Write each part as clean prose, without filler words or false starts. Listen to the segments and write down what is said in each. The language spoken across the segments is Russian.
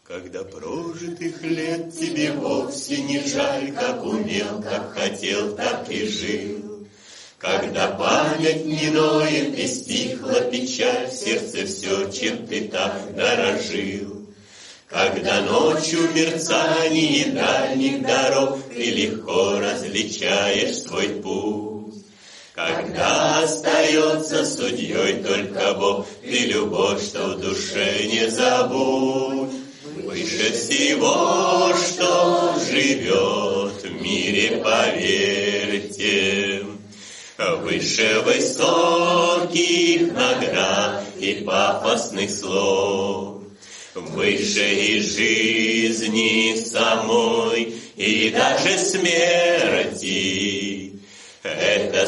Когда прожитых лет тебе вовсе не жаль, как умел, как хотел, так и жил. Когда память не ноет и стихла печаль, в сердце все, чем ты так дорожил. Когда ночью в мерцании дальних дорог ты легко различаешь свой путь. Когда остается судьей только Бог, ты любовь, что в душе не забудь. Выше всего, что живет в мире, поверьте, выше высоких наград и пафосных слов, выше и жизни самой, и даже смерти. Это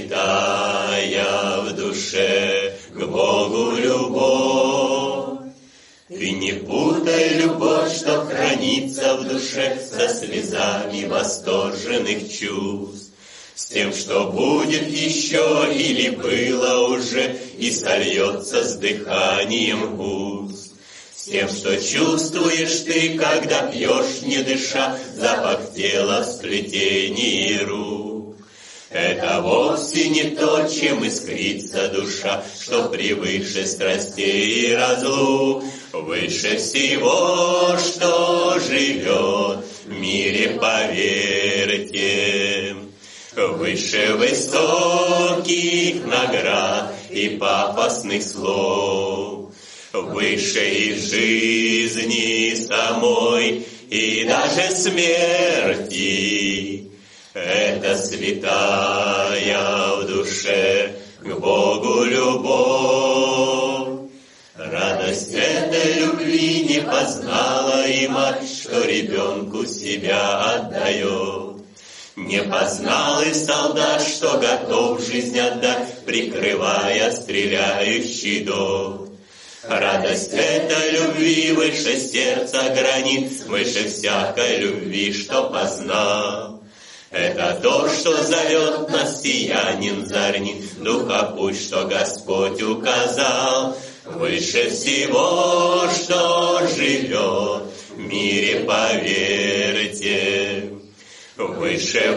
святая в душе к Богу любовь. Ты не путай любовь, что хранится в душе, со слезами восторженных чувств, с тем, что будет еще или было уже и сольется с дыханием уст, с тем, что чувствуешь ты, когда пьешь, не дыша, запах тела в сплетении рук. Это вовсе не то, чем искрится душа, что превыше страстей и разлук, выше всего, что живет в мире, поверьте, выше высоких наград и пафосных слов, выше и жизни самой, и даже смерти. Это святая в душе к Богу любовь. Радость этой любви не познала и мать, что ребенку себя отдает. Не познал и солдат, что готов жизнь отдать, прикрывая стреляющий дом. Радость этой любви выше сердца границ, выше всякой любви, что познал. Это то, что зовет нас сиянин зарни, духа путь, что Господь указал. Выше всего, что живет в мире, поверьте, выше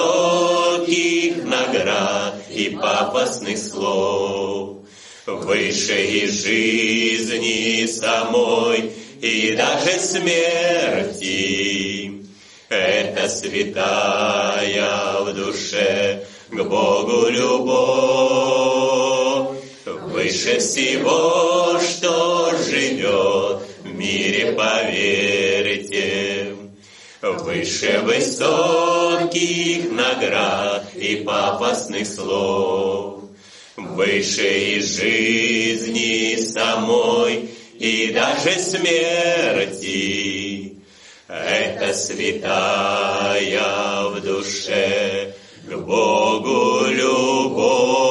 высоких наград и пафосных слов, выше и жизни самой, и даже смерти. Это святая в душе к Богу любовь, выше всего, что живет в мире, поверьте, выше высоких наград и пафосных слов, выше и жизни самой, и даже смерти. Это святая в душе к Богу любовь.